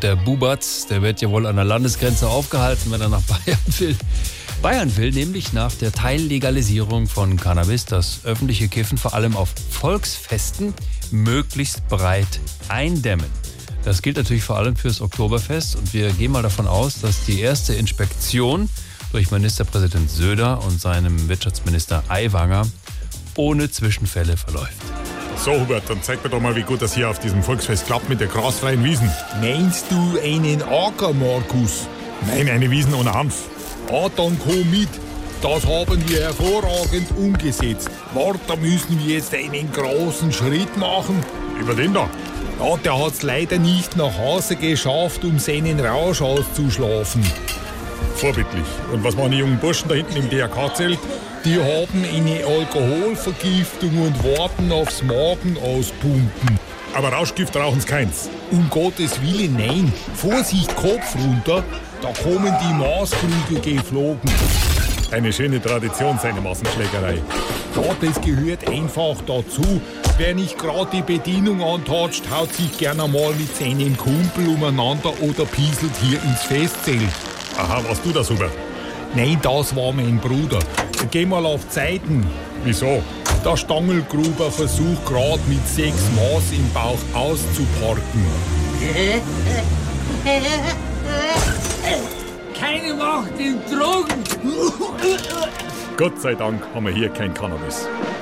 der Bubatz, der wird ja wohl an der Landesgrenze aufgehalten, wenn er nach Bayern will. Bayern will nämlich nach der Teillegalisierung von Cannabis das öffentliche Kiffen vor allem auf Volksfesten möglichst breit eindämmen. Das gilt natürlich vor allem fürs Oktoberfest und wir gehen mal davon aus, dass die erste Inspektion durch Ministerpräsident Söder und seinem Wirtschaftsminister Aiwanger ohne Zwischenfälle verläuft. So, Hubert, dann zeig mir doch mal, wie gut das hier auf diesem Volksfest klappt mit der grasfreien Wiesen. Meinst du einen Acker, Markus? Nein, eine Wiesen ohne Hanf. Ah, dann komm mit. Das haben wir hervorragend umgesetzt. Warte, da müssen wir jetzt einen großen Schritt machen. Über den da? Ja, der hat's leider nicht nach Hause geschafft, um seinen Rausch auszuschlafen. Vorbildlich. Und was machen die jungen Burschen da hinten im DRK-Zelt? Die haben eine Alkoholvergiftung und warten aufs Magen auspumpen. Aber Rauschgift rauchen sie keins. Um Gottes Willen, nein. Vorsicht, Kopf runter. Da kommen die Maßkrüge geflogen. Eine schöne Tradition, seine Massenschlägerei. Ja, das gehört einfach dazu. Wer nicht gerade die Bedienung antatscht, haut sich gerne mal mit seinem Kumpel umeinander oder pieselt hier ins Festzelt. Aha, warst du das, Hubert? Nein, das war mein Bruder. Geh mal auf Zeiten. Wieso? Der Stangelgruber versucht gerade mit 6 Maß im Bauch auszuparken. Keine Macht in Drogen! Gott sei Dank haben wir hier kein Cannabis.